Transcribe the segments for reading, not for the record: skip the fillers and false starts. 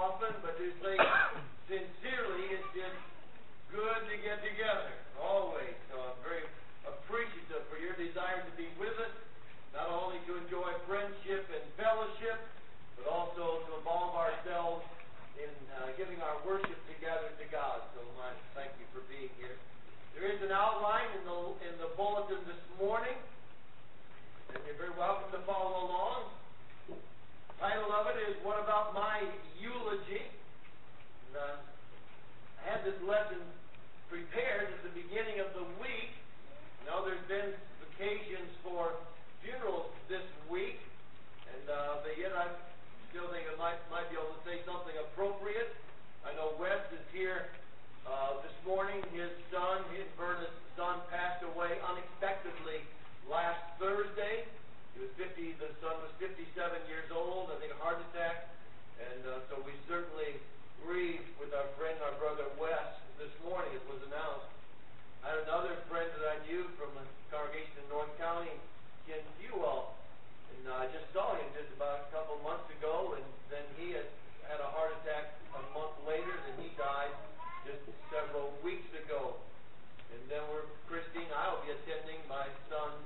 often, but to say sincerely, it's just good to get together, always. So I'm very appreciative for your desire to be with us, not only to enjoy friendship and fellowship, but also to involve ourselves in giving our worship together to God. So I thank you for being here. There is an outline in the bulletin this morning, and you're very welcome to follow along. The title of it is, What About My Eulogy? And, I had this lesson prepared at the beginning of the week. Now there's been occasions for funerals this week, and but yet I still think I might be able to say something appropriate. I know Wes is here this morning. His son, Verna's son, passed away unexpectedly last Thursday. He was 50. The son was 57 years old. I think a heart attack, and so we certainly grieved with our friend, our brother Wes, this morning. It was announced. I had another friend that I knew from a congregation in North County, Ken Fuel, and I just saw him just about a couple months ago, and then he had a heart attack a month later, and he died just several weeks ago. And then Christine and I will be attending my son's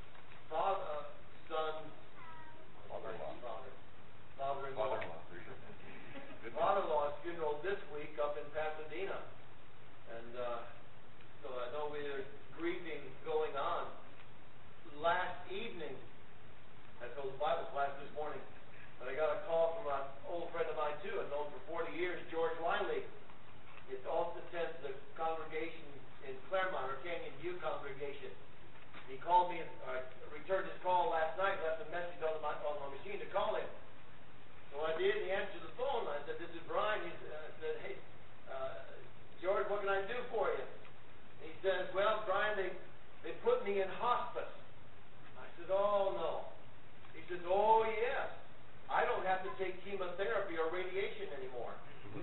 father-in-law's funeral this week up in Pasadena. And so I know there's grieving going on. Last evening, I told the Bible class this morning, but I got a call from an old friend of mine too, I've known for 40 years, George Wiley. He also attends the congregation in Claremont, or Canyon View congregation. He called me, returned his call last night, left a message on my machine to call him. So I did, and he answered the phone. I said, "This is Brian." He said, "Hey, George, what can I do for you?" He says, "Well, Brian, they put me in hospice." I said, "Oh, no." He says, "Oh, yes. I don't have to take chemotherapy or radiation anymore."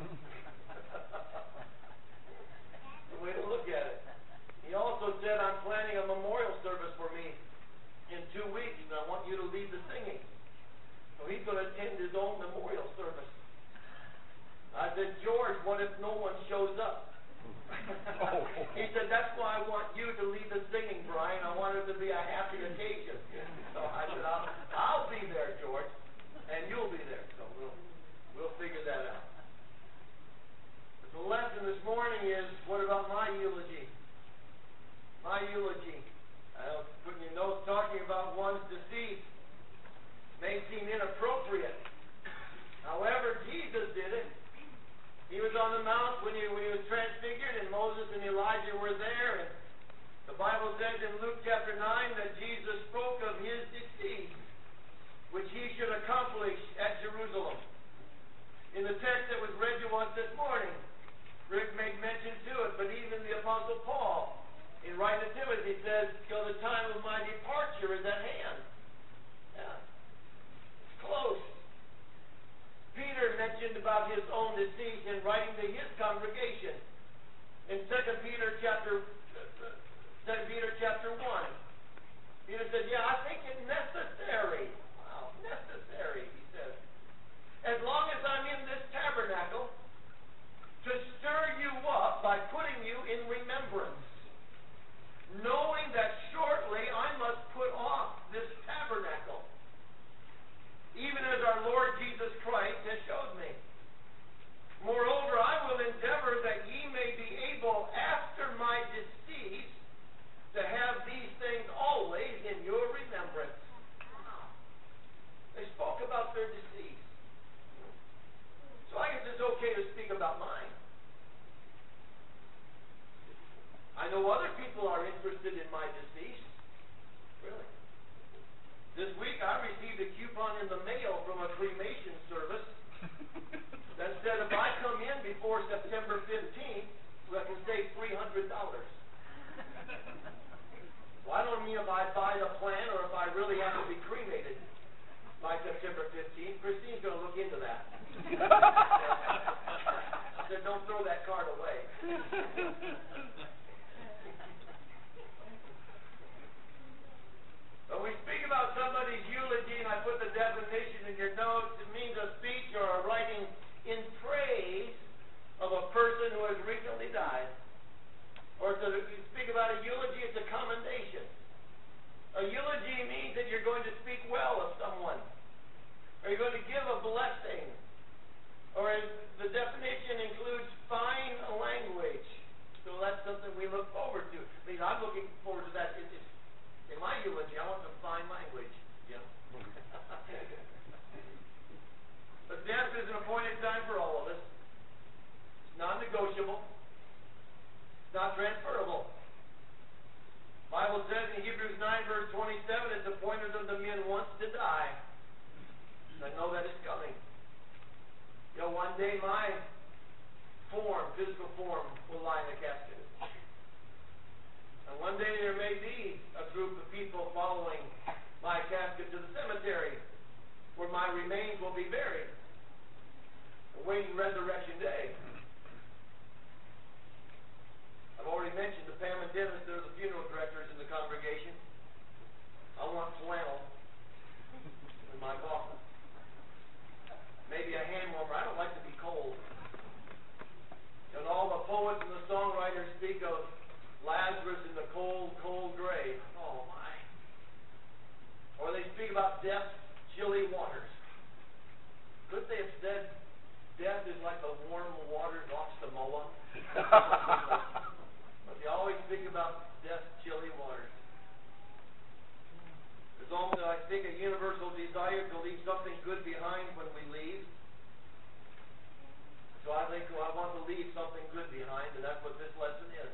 The way to look at it. He also said, "I'm planning a memorial service for me in 2 weeks, and I want you to lead the singing." So he's going to attend his own memorial service. I said, "George, what if no one shows up?" He said, "That's why I want you to lead the singing, Brian. I want it to be a happy occasion." So I said, I'll be there, George, and you'll be there. So we'll figure that out. But the lesson this morning is, what about my eulogy? My eulogy. I was putting your notes talking about one's deceased. May seem inappropriate. However, Jesus did it. He was on the mount when he was transfigured, and Moses and Elijah were there. And the Bible says in Luke chapter 9 that Jesus spoke of his decease, which he should accomplish at Jerusalem. In the text that was read to us this morning, Rick made mention to it, but even the Apostle Paul, in writing to Timothy, says, "Till the time of my departure is at hand." Yeah. Close. Peter mentioned about his own decease in writing to his congregation. In 2 Peter chapter 1, Peter said, "Yeah, I think it's necessary." Wow, necessary, he says. "As long as I'm in this tabernacle, to stir you up by putting you in remembrance, knowing that shortly I must put off this tabernacle, even as our Lord Jesus Christ has showed me. Moreover, I will endeavor that ye may be able after my decease to have these things always in your remembrance." They spoke about their decease. So I guess it's okay to speak about mine. I know other people are interested in my decease. Really. This week I received a coupon in the mail from a cremation service that said if I come in before September 15th, I can save $300. Well, I don't mean if I buy the plan or if I really have to be cremated by September 15th. Christine's going to look into that. I said, "Don't throw that card away." When we speak about somebody's eulogy, and I put the definition in your notes, it means a speech or a writing in praise not transferable. The Bible says in Hebrews 9 verse 27, it's appointed unto men once to die. I know that it's coming. You know, one day my physical form, will lie in a casket. And one day there may be a group of people following my casket to the cemetery where my remains will be buried, awaiting resurrection day. I've already mentioned to Pam and Dennis, they're the funeral directors in the congregation. I want flannel in my coffin. Maybe a hand warmer. I don't like to be cold. And all the poets and the songwriters speak of Lazarus in the cold, cold grave. Oh, my. Or they speak about death's chilly waters. Couldn't they have said death is like the warm waters off Samoa? But they always speak about death's chilly waters. There's almost, I think, a universal desire to leave something good behind when we leave. So I think I want to leave something good behind, and that's what this lesson is.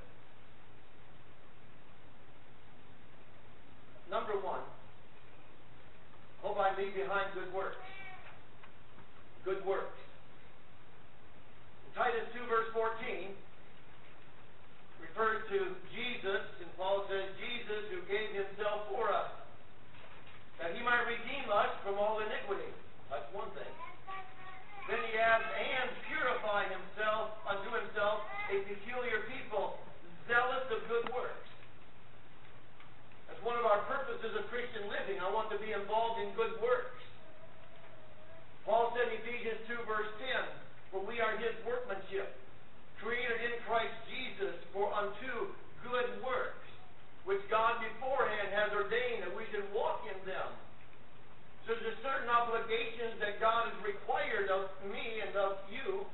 Number one, hope I leave behind good works. Good works. In Titus 2 verse 14 refers to Jesus, and Paul says, Jesus who gave himself for us, that he might redeem us from all iniquity. That's one thing. Then he adds, and purify himself unto himself a peculiar people, zealous of good works. That's one of our purposes of Christian living. I want to be involved in good works. Paul said in Ephesians 2 verse 10, for we are his workmanship, created in Christ Jesus for unto good works, which God beforehand has ordained that we should walk in them. So there's certain obligations that God has required of me and of you,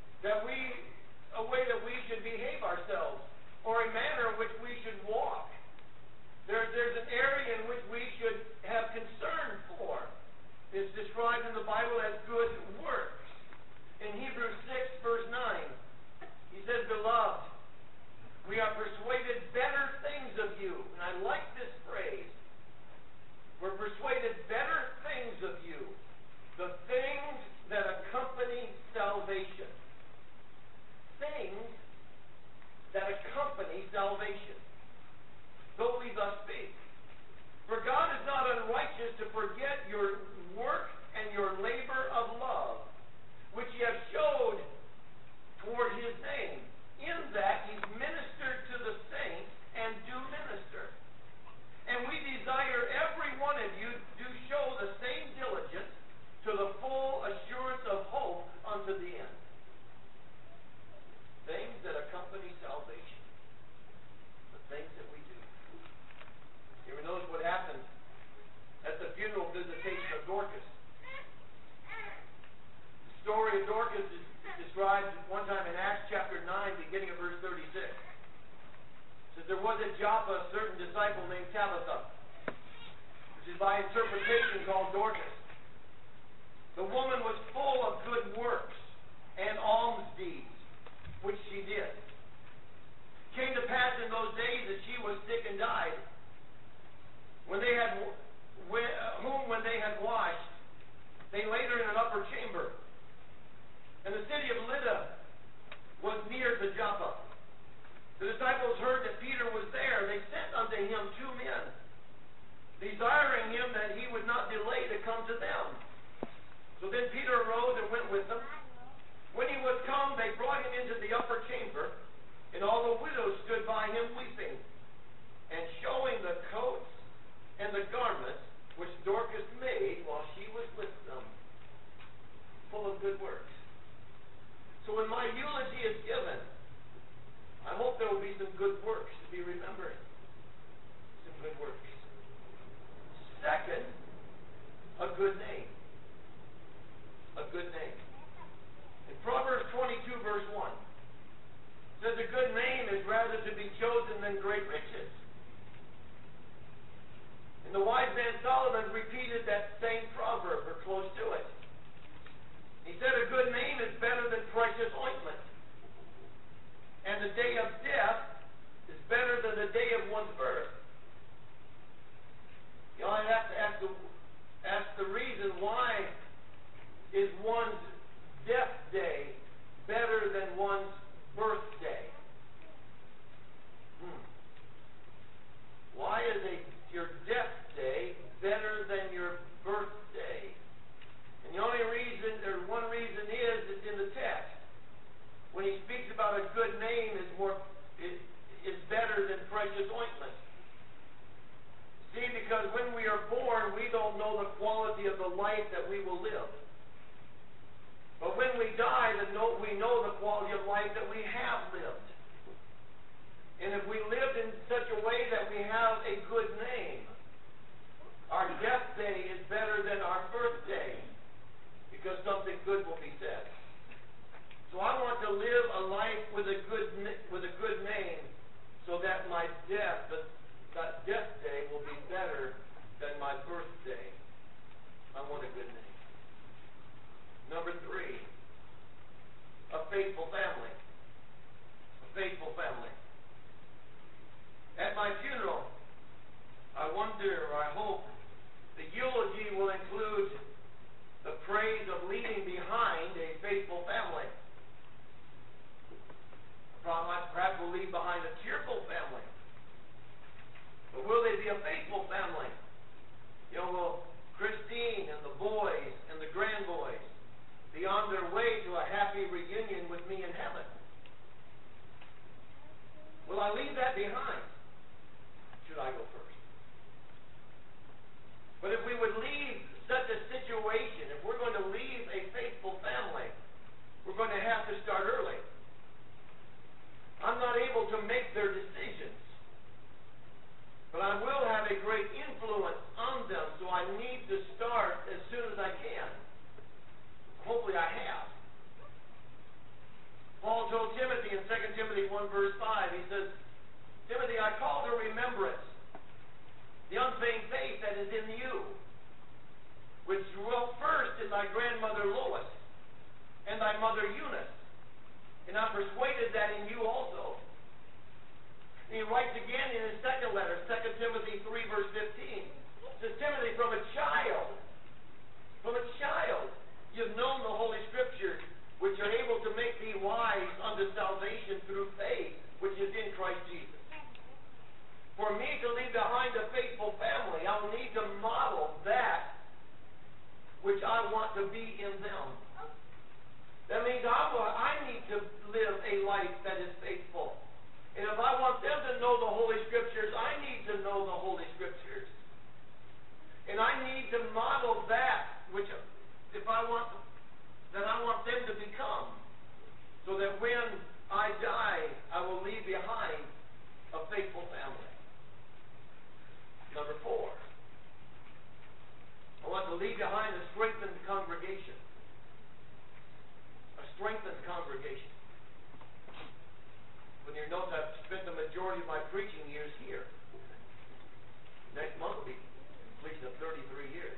a way that we should behave ourselves, or a manner in which we should walk. There's an area in which we should have concern for. It's described in the Bible as good works. In Hebrews 6 verse 9, he says, beloved, we are persuaded better things of you. And I like this phrase. We're persuaded better things of you, the things that accompany salvation. Things that accompany salvation. Though we thus speak. For God is not unrighteous to forget your work and your labor of love, which ye have showed toward his name, in that ye ministered to the saints and do minister. And we desire every one of you do show the same diligence to the full assurance of hope unto the end. Things that accompany salvation. The things that we do. You ever notice what happened at the funeral visitation of Dorcas? The story of Dorcas is described one time in Acts chapter 9, beginning of verse 36. There was at Joppa a certain disciple named Tabitha, which is by interpretation called Dorcas. The woman was full of good works and alms deeds, which she did. It came to pass in those days that she was sick and died. When they had washed, they laid her in an upper chamber. And the city of Lydda was near to Joppa. The disciples heard that Peter was there. They sent unto him 2 men, desiring him that he would not delay to come to them. So then Peter arose and went with them. When he was come, they brought him into the upper chamber, and all the widows stood by him weeping, and showing the coats and the garments which Dorcas made while she was with them, full of good works. So when my eulogy is given, I hope there will be some good works to be remembered. Some good works. Second, a good name. A good name. In Proverbs 22 verse 1, it says a good name is rather to be chosen than great riches. And the wise man Solomon repeated that same proverb, or close to it. He said a good name is better than precious ointment. And the day of death life that we will live. But when we die, we know the quality of life that we have lived. And if we lived in such a way that we have a good name, our death day is better than our birthday, because something good will be said. So I want to live a life with a good name, so that my death day will be better than my birthday. I want a good name. Number 3, a faithful family. A faithful family. At my funeral, I wonder, or I hope, the eulogy will include the praise of leaving behind a faithful family. Perhaps we'll leave behind a cheerful family. But will they be a faithful family? Will Christine and the boys and the grandboys be on their way to a happy reunion with me in heaven? Will I leave that behind? Should I go first? But if we would leave such a situation, if we're going to leave a faithful family, we're going to have to start early. I'm not able to make their decisions, but I will have a great influence on them, so I need to start as soon as I can. Hopefully I have. Paul told Timothy in 2 Timothy 1 verse 5, he says, Timothy, I call to remembrance the unfeigned faith that is in you, which dwelt first in thy grandmother Lois and thy mother Eunice, and I'm persuaded that in you also. And he writes again in his second letter, 2 Timothy 3 verse 15, says, Timothy, from a child, you've known the Holy Scriptures, which are able to make thee wise unto salvation through faith, which is in Christ Jesus. For me to leave behind a faithful family, I will need to model that which I want to be in them. That means I need to live a life that is faithful. And if I want them to know the Holy Scriptures, I need to know the Holy Scriptures. And I need to model that which I want them to become, so that when I die, I will leave behind a faithful family. Number 4, I want to leave behind a strengthened congregation. A strengthened congregation. When your notes, I've spent the majority of my preaching years here. Next month will be completion of 33 years.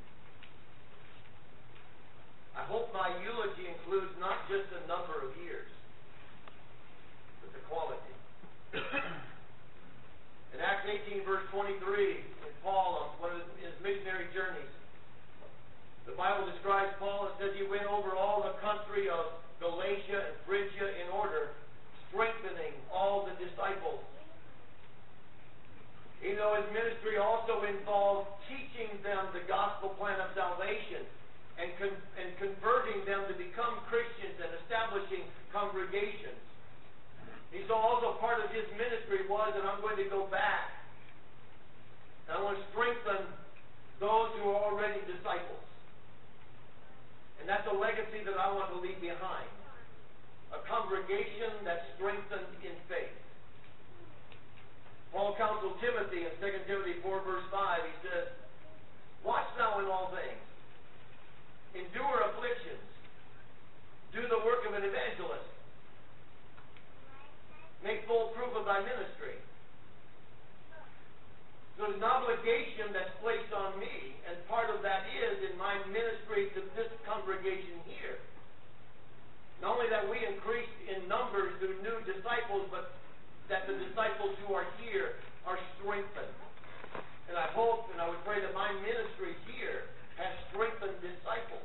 I hope my eulogy includes not just the number of years, but the quality. In Acts 18, verse 23, in Paul, on one of his missionary journeys, the Bible describes Paul and says he went over all the country of Galatia and Phrygia in order, strengthening all the disciples. Even though his ministry also involved teaching them the gospel plan of salvation and converting them to become Christians and establishing congregations. He saw also part of his ministry was that I'm going to go back and I want to strengthen those who are already disciples. And that's a legacy that I want to leave behind. A congregation that's strengthened in faith. Paul counseled Timothy in 2 Timothy 4 verse 5. He says, watch thou in all things. Endure afflictions. Do the work of an evangelist. Make full proof of thy ministry. So there's an obligation that's placed on me, and part of that is in my ministry to this congregation here. Not only that we increase in numbers through new disciples, but that the disciples who are here are strengthened. And I hope and I would pray that my ministry here has strengthened disciples.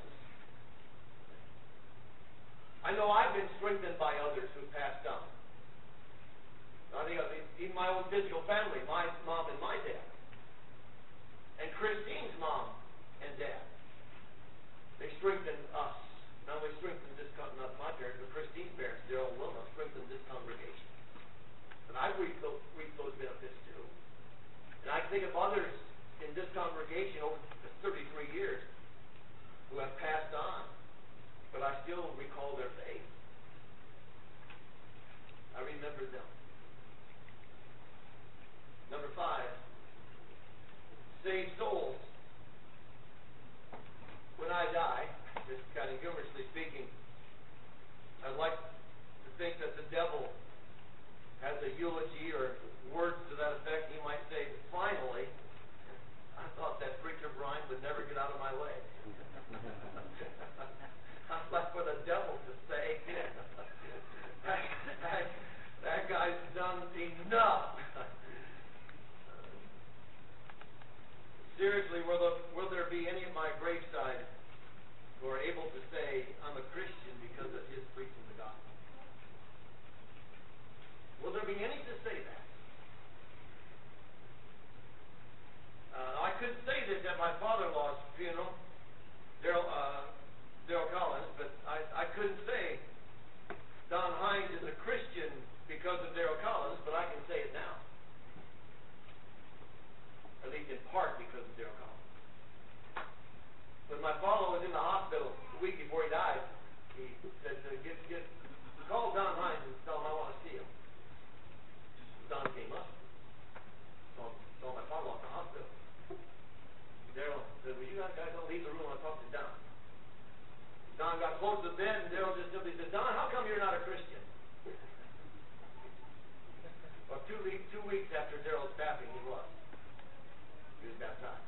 I know I've been strengthened by others who passed on. I think even my own physical family, my mom and my dad, and Christine's mom and dad, they strengthened us. Not only strengthened this, not my parents, but Christine's parents, Daryl and Wilma, strengthened this congregation. And I've reaped those benefits too. And I think of others in this congregation over the 33 years think that the devil has a eulogy or words to that effect, he might say, finally, I thought that preacher Brian would never get out of my way. I'd like for the devil to say, that guy's done enough. Seriously, will there be any of my graveside who are able to say, I'm a Christian because of his preaching the gospel? Will there be any to say that? I couldn't say this at my father-in-law's funeral, Daryl Collins, but I couldn't say Don Hines is a Christian because of Daryl Collins, but I can say it now. At least in part because of Daryl Collins. When my father was in the hospital the week before he died, he said, call Don Hines and tell him I want to see him. Don came up. Saw my father-in-law in the hospital. Daryl said, well, you guys don't leave the room. I'll talk to Don. Don got close to the bed, and Daryl just simply said, Don, how come you're not a Christian? Well, 2 weeks after Daryl's passing, he was. He was baptized.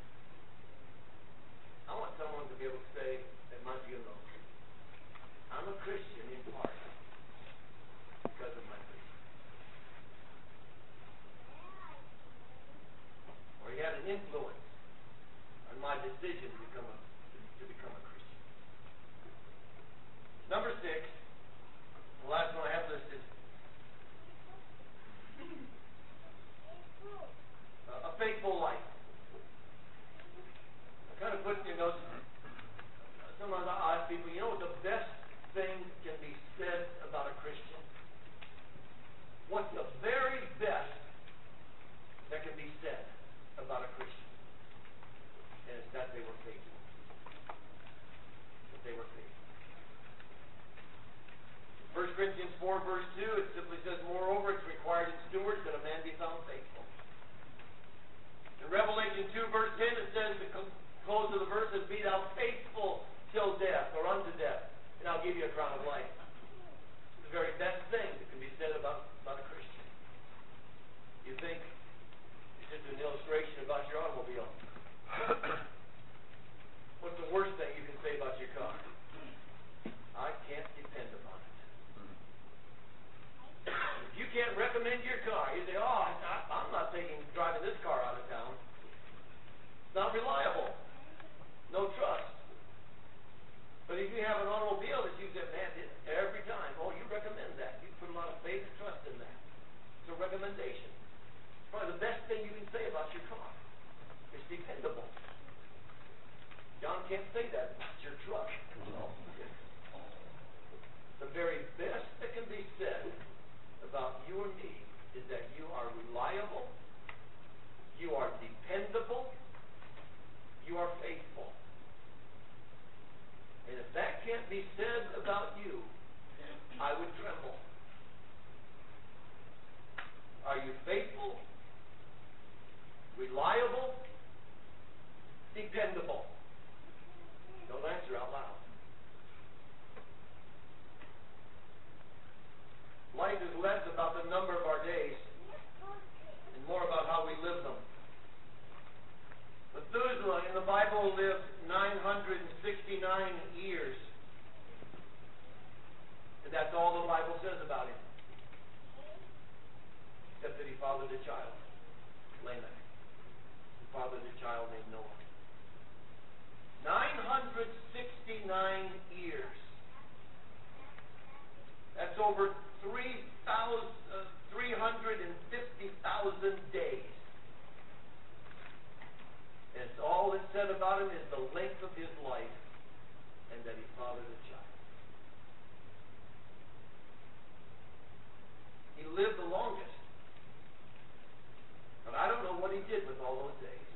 I want someone to be able to say at my funeral, I'm a Christian in part because of my preaching. Or he had an influence on my decision to become a Christian. Number 6, the last one I have listed, a faithful life. I kind of put in your notes, sometimes I ask people, you know what the best thing can be said about a Christian? What's the very best that can be said about a Christian? And it's that they were faithful. That they were faithful. 1 Corinthians 4, verse 2, it simply says, moreover, it's required in stewards that a man be found faithful. In Revelation 2, verse 10, it says, the close of the verse is, be thou faithful till death, or unto death, and I'll give you a crown of life. It's the very best thing that can be said about a Christian. You think it's just an illustration about your automobile. What's the worst thing you can say about your car? I can't depend upon it. If you can't recommend your car, you say, oh, I'm not driving this car out of town. It's not reliable. No trust. But if you have an automobile that you say, man, every time, oh, you recommend that. You put a lot of faith and trust in that. It's a recommendation. Probably the best thing you can say about your car. It's dependable. John can't say that about your truck. The very best that can be said about you and me is that you are reliable, you are dependable, you are faithful. And if that can't be said about you, I would tremble. Are you faithful, reliable, dependable? Don't answer out loud. Life is less about the number of our days and more about how we live them. Methuselah in the Bible lived 969 years. And that's all the Bible says about him. Except that he fathered a child, Lamech. He fathered a child named Noah. 969 years. That's over 350,000 days. And all that's said about him is the length of his life and that he fathered a child. He lived the longest. But I don't know what he did with all those days.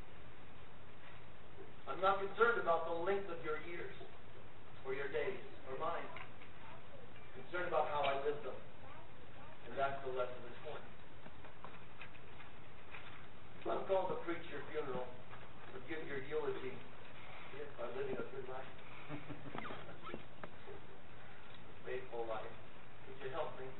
I'm not concerned about the length of your years or your days or mine. I'm concerned about how I live them. And that's the lesson this morning. I'm called to preach your funeral or give your eulogy by living a good life. Faithful life. Would you help me?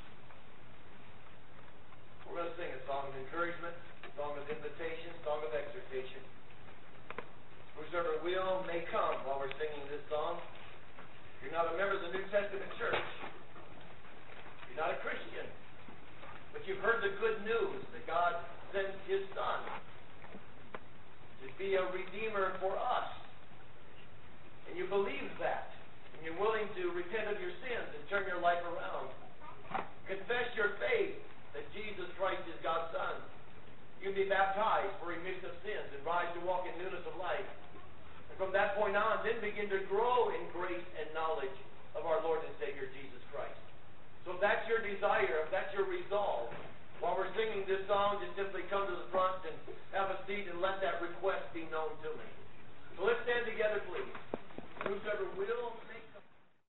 We're going to sing a song of encouragement, a song of invitation, a song of exhortation. Whosoever will may come while we're singing this song. If you're not a member of the New Testament church, you're not a Christian, but you've heard the good news that God sent His Son to be a Redeemer for us. And you believe that. And you're willing to repent of your sins and turn your life around. Confess your faith that Jesus Christ is God's Son. You can be baptized for remission of sins and rise to walk in newness of life. And from that point on, then begin to grow in grace and knowledge of our Lord and Savior Jesus Christ. So if that's your desire, if that's your resolve, while we're singing this song, just simply come to the